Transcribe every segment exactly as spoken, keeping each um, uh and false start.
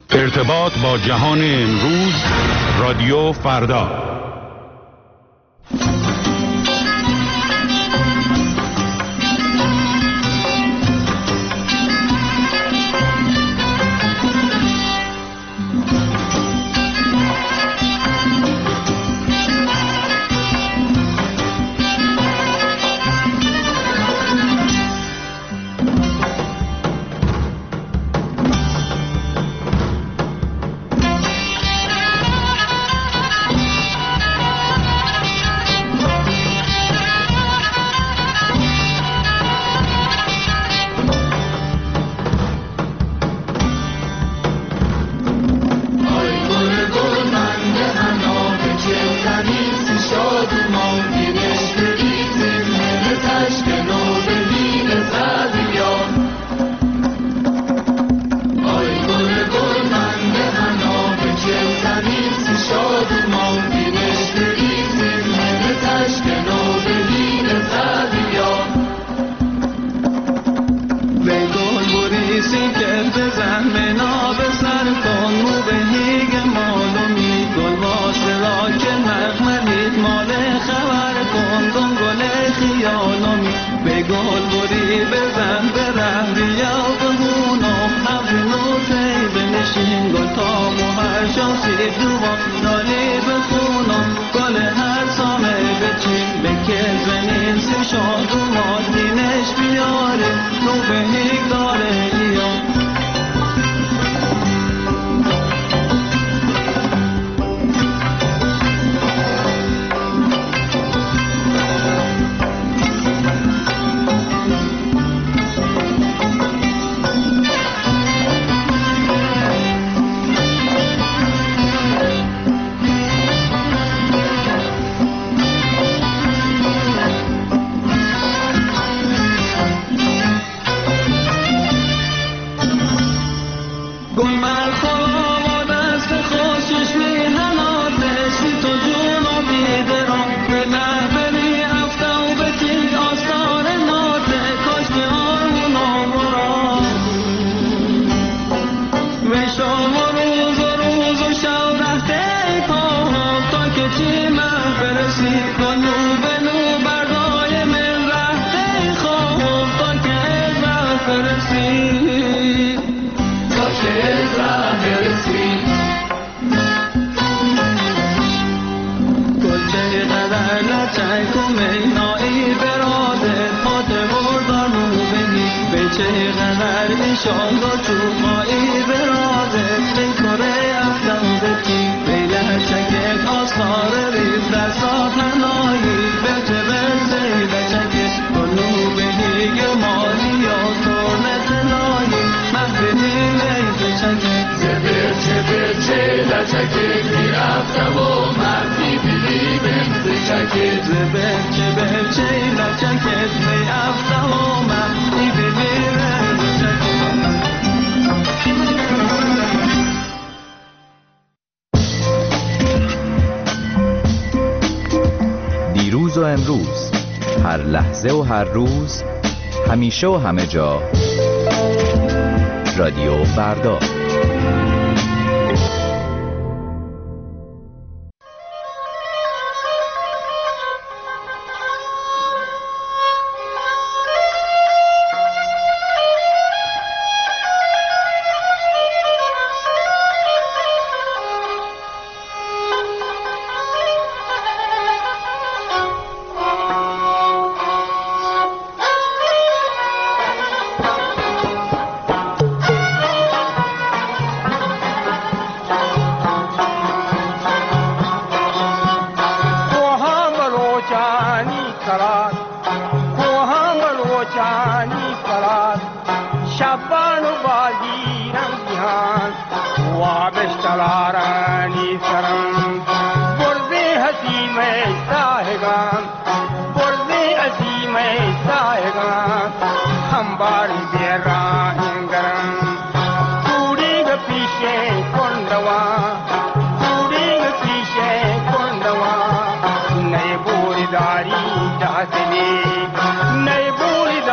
ارتباط با جهان امروز، رادیو فردا. دیروز و امروز، هر لحظه و هر روز، همیشه و همه جا، رادیو فردا.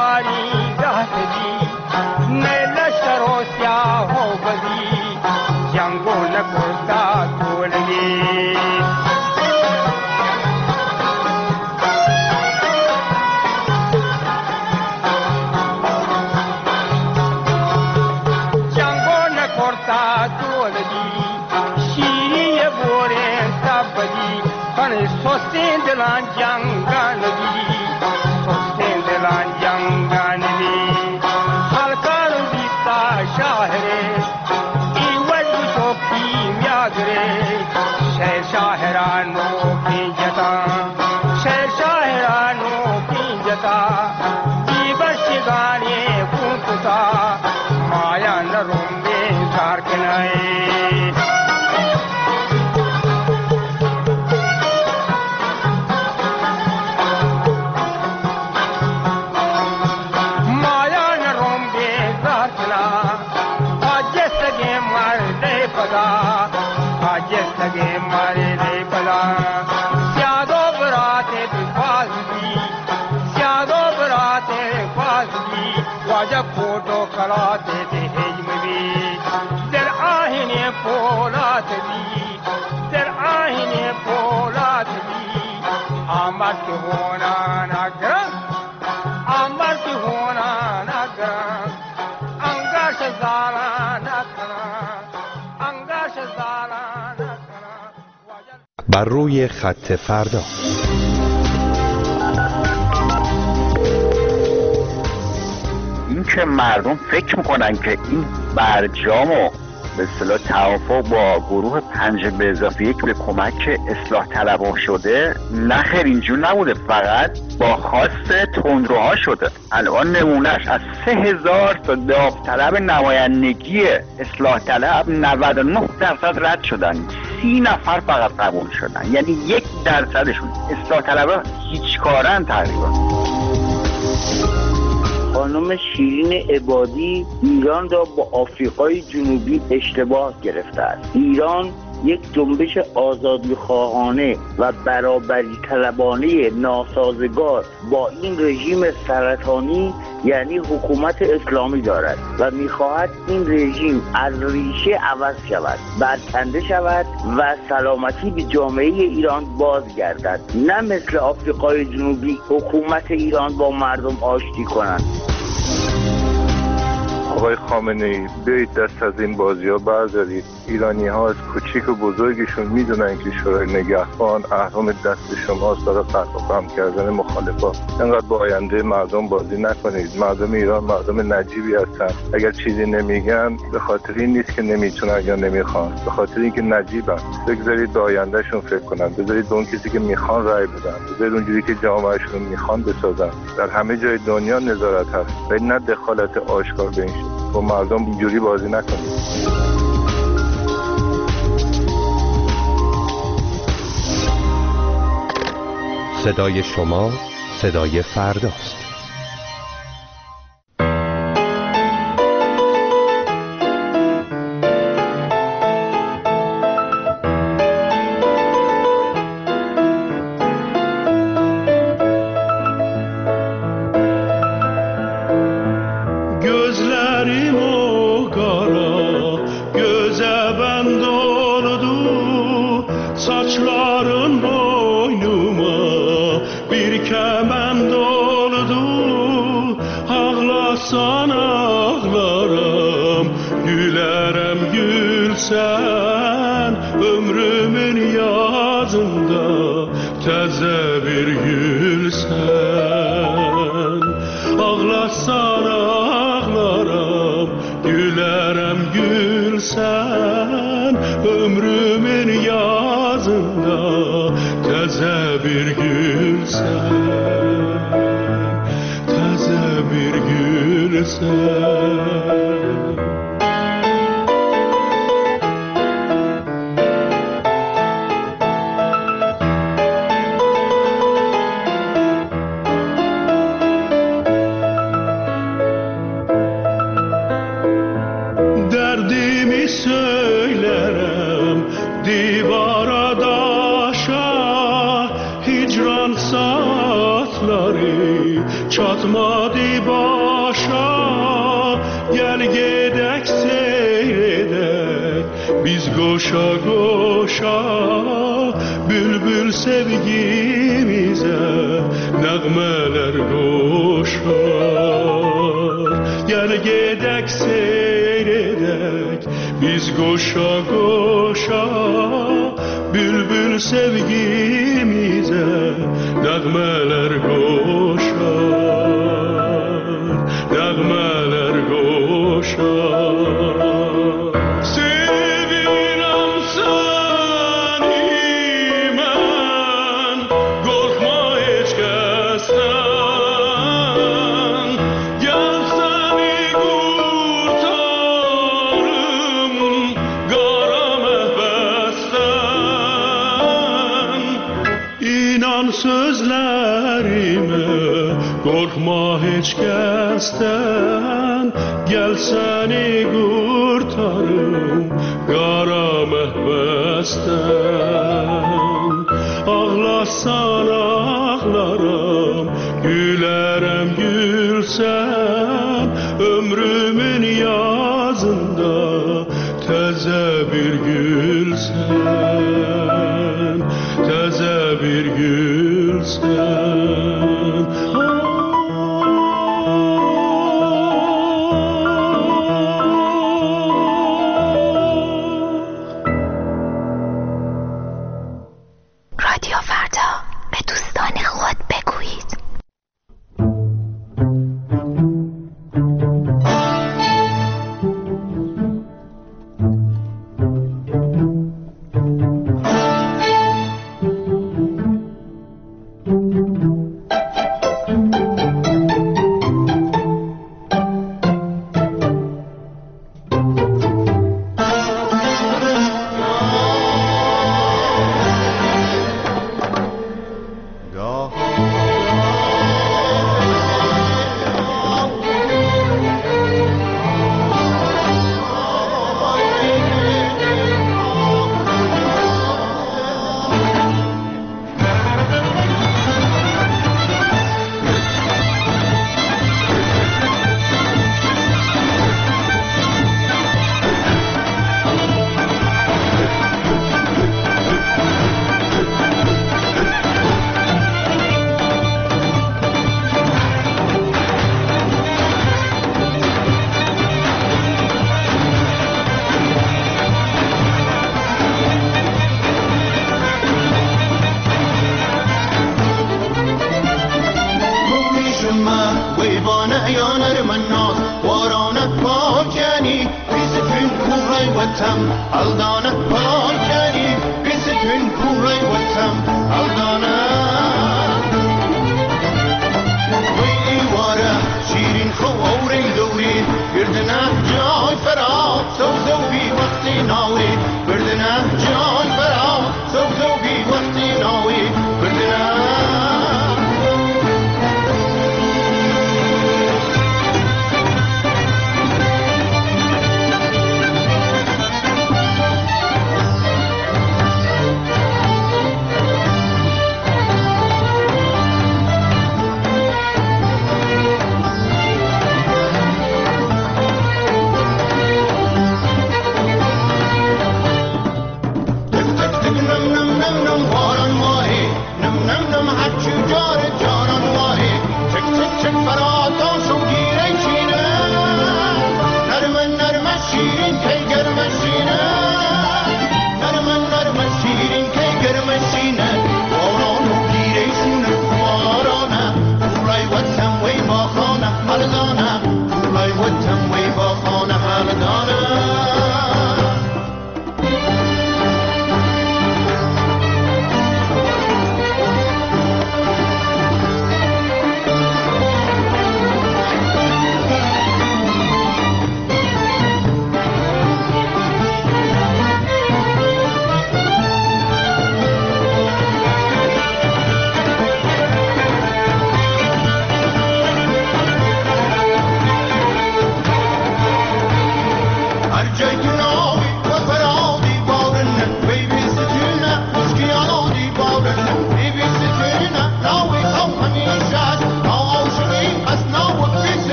نئے لشکروں سیاہ ہو بدی دلان جنگانوی سوستین دلان جنگانوی خلقان بیستا شاهره ای وجد شوکی میاگره شهر شاهرانو پینجتا شهر شاهرانو پینجتا ای بشگانی کنکتا مایا نروم بیزار کنائی लगे मारे रे बला स्यादो बराते बाजगी स्यादो बराते बाजगी वाजा फोटो कराते थे हेजमवी दर आहिने पोलात दी दर आहिने पोलात दी आमर के होना नगर आमर के होना नगर अंगाश जाला नगर अंगाश जाला بر روی خط فردا. این که مردم فکر میکنن که این برجامو به اصطلاح توافق با گروه پنج به اضافه یک به کمک اصلاح طلبها شده، نه خیر اینجور نبوده، فقط با خواست تندروها شده. الان نمونهش از سه هزار تا داوطلب نمایندگی اصلاح طلب نود و نه درصد رد شدن، سی نفر فقط قبول شدن، یعنی یک درصدشون اصلاح طلبها هیچ کارن تقریبا. خانم شیرین عبادی ایران را با آفریقای جنوبی اشتباه گرفته است. ایران یک جنبش آزادی خواهانه و برابری طلبانه ناسازگار با این رژیم سرطانی یعنی حکومت اسلامی دارد و می‌خواهد این رژیم از ریشه عوض شود، برکنده شود و سلامتی به جامعه ایران بازگردد، نه مثل آفریقای جنوبی حکومت ایران با مردم آشتی کنند. آقای خامنه‌ای بیایید دست از این بازی‌ها بردارید. ایرانی‌ها از کوچیک و بزرگشون میدونن که شورای نگهبان اهرم دست شماست برای فرق و فهم کردن مخالفا. انقدر با آینده مردم بازی نکنید. مردم ایران مردم نجیبی هستن. اگر چیزی نمیگن به خاطر این نیست که نمیتونن یا نمیخوان، به خاطر اینکه نجیبن. بگذارید به آیندهشون فکر کنن، بذارید به اون کسی که میخوان رأی بدن، بذارید اونجوری که جامعهشون میخوان بسازن. در همه جای دنیا نظارت هست، ولی نه دخالت آشکار به این شکل. با مردم اینجوری بازی نکنید. صدای شما صدای فرداست. Goşa goşa bülbül sevgimize nəğmələr qoşar, nəğmələr qoşar. Sevirəm səni mən, qorxma heç kəsdən, gəl səni qurtarım qara məhbəsdən. İnan sözlərimə, qorxma heç kəsdən, gəl səni qurtarım qara məhbəsdən. Ağlasan ağlaram, gülərəm gülsən, ömrümün yazında təzə bir gülsən, təzə bir gülsən. رادیو فردا، به دوستان خود بگویید.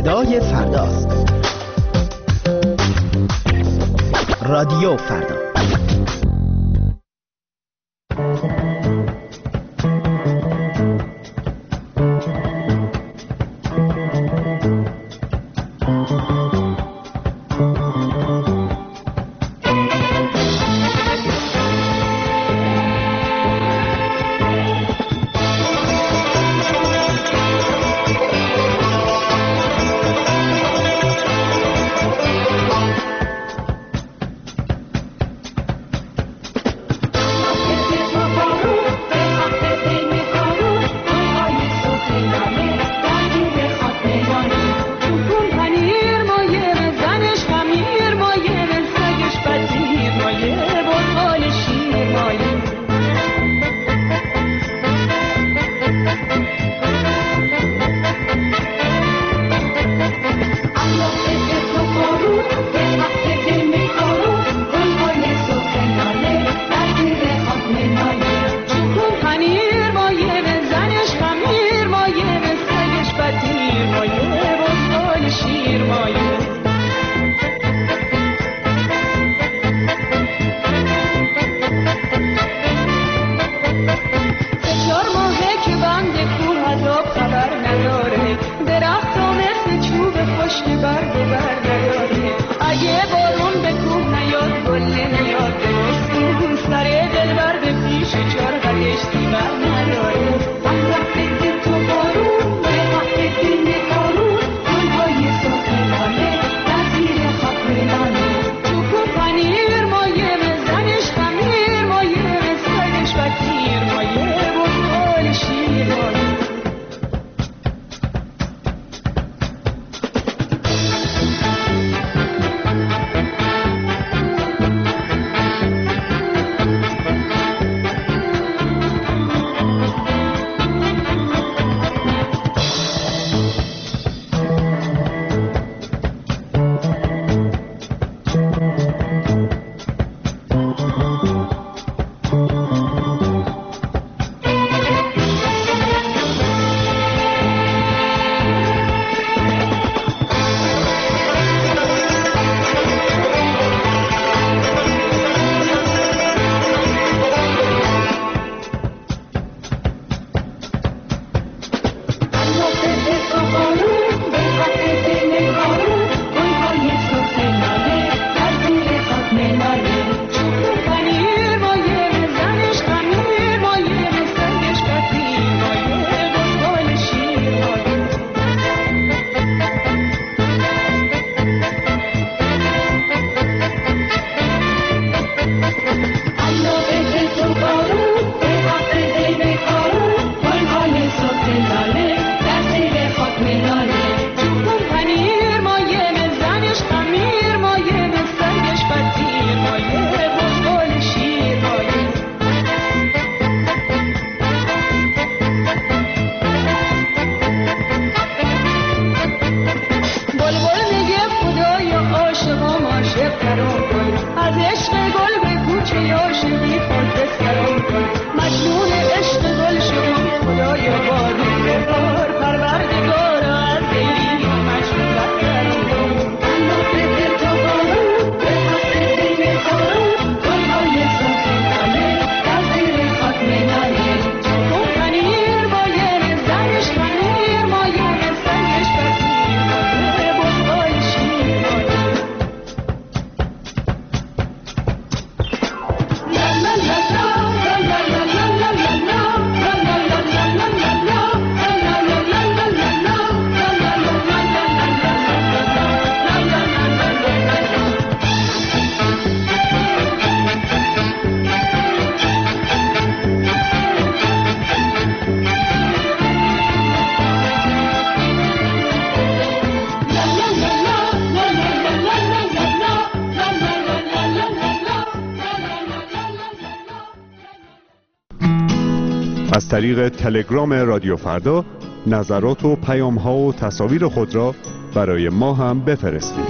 صدای فرداست. رادیو فردا. از طریق تلگرام رادیو فردا نظرات و پیام‌ها و تصاویر خود را برای ما هم بفرستید.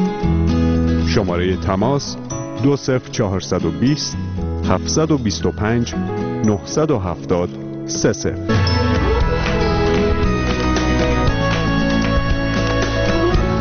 شماره تماس دو صفر چهارصد و بیست هفتصد و بیست و پنج نهصد و هفتاد سه صفر.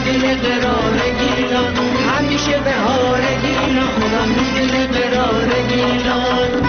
میدونه قرار گیلان، همیشه بهار گیلان، خدا میدونه قرار گیلان.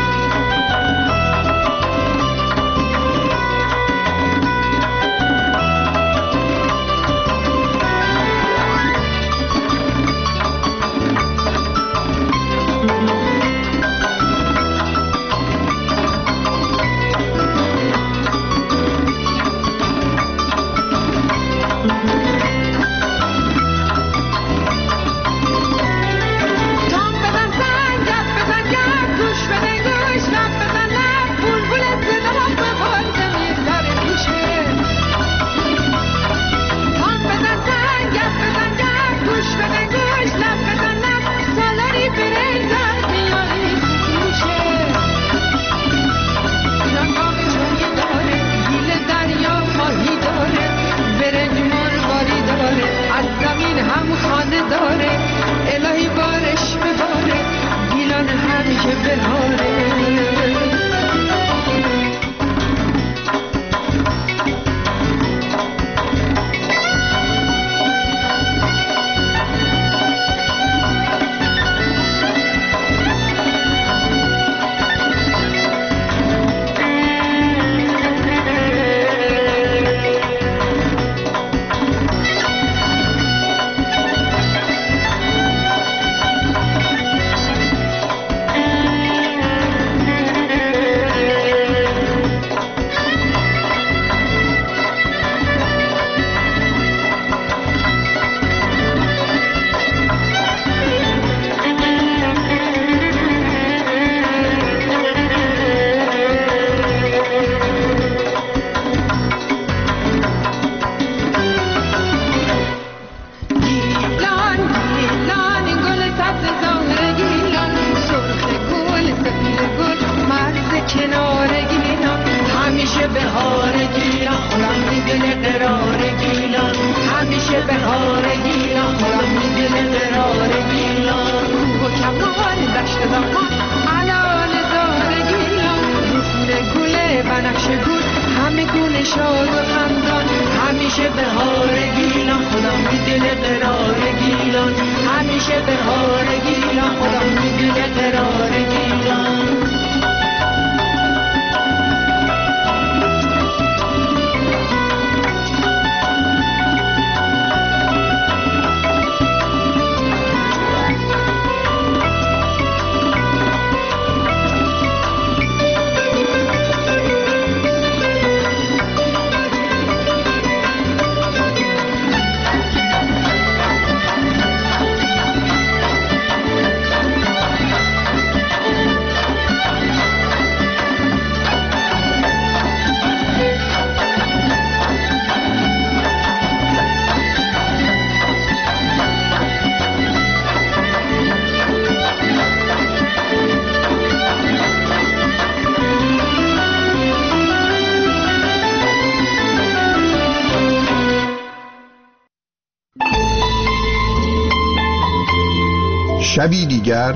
شبی دیگر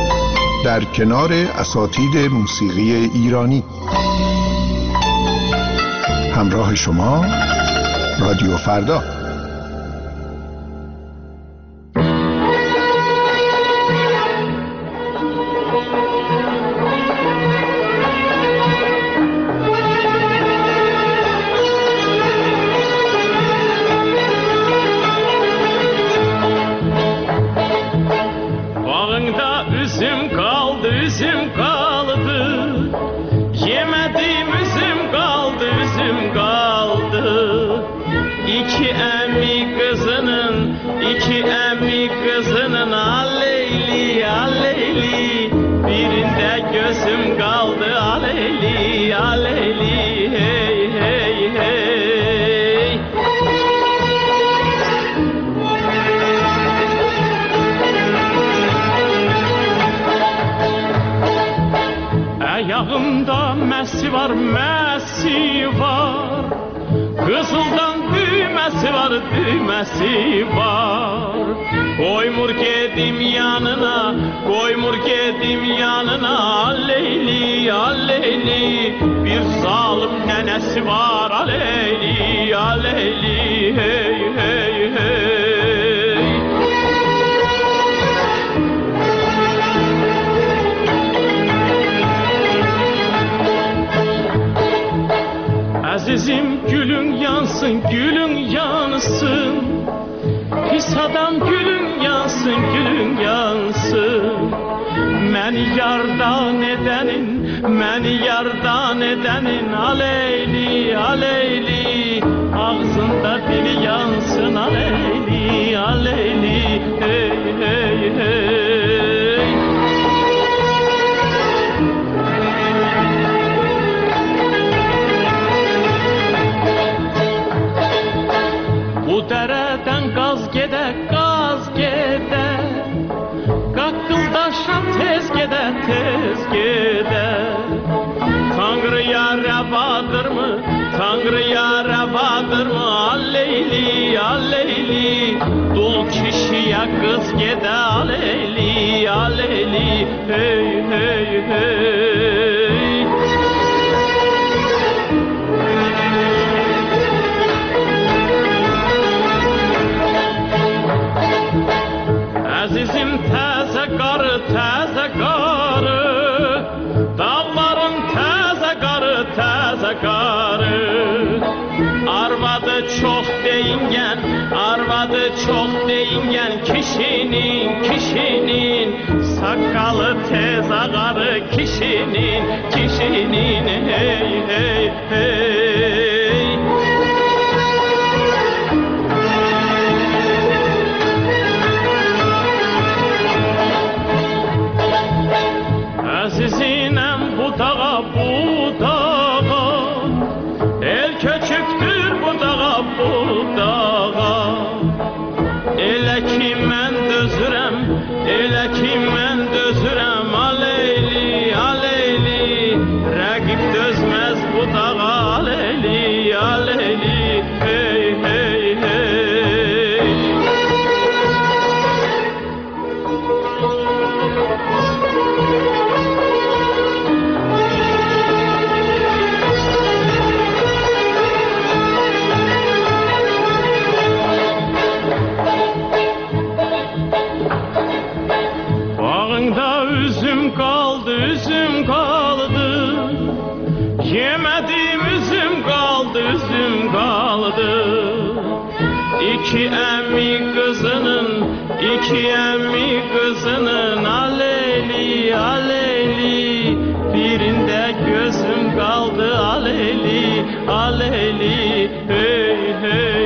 در کنار اساتید موسیقی ایرانی. همراه شما رادیو فردا. Ayağımda mesi var, mesi var. Kızıldan düğmesi var, düğmesi var. Koymur gedim yanına, koymur gedim yanına. Aleyli, aleyli, bir zalim nenesi var. Aleyli, aleyli, hey, hey, hey. Azizim gülün yansın, gülün yansın. Pis adam gülün yansın, gülün yansın. Məni yardan edenin, məni yardan edenin aleyli, aleyli. Ağzında dili yansın aleyli, aleyli. Hey, hey, hey. Bu dereden gaz gede, gaz gede. Qaqqıldaşan tez gede, tez gede. Tanrıya rəvadırmı, Tanrıya rəvadırmı? Alleyli, alleyli. Dul kişiyə qız gedə, aleyli, aleyli. Hey, hey, hey. Azizim təzə qarı, təzə qarı. Dağların təzə qarı, təzə qarı. Arvadı çox deyingen, arvadı çox deyingen. Kişinin, kişinin sakalı tez ağarı. Kişinin, kişinin hey, hey, hey. Azizinem bu dağa, bu dağa. El köçüktür bu dağa, bu dağa. Elə ki mən dözürəm, elə ki mən dözürəm. Aleyli, aleyli. Rəqib dözməz bu dağa, aleyli, aleyli. Hey, hey, hey. Bağında üzüm kaldı, üzüm kaldı. Yemedim üzüm kaldı, üzüm kaldı. İki emmi kızının, iki emmi kızının aleyli, aleyli. Birinde gözüm kaldı aleyli, aleyli. Hey, hey.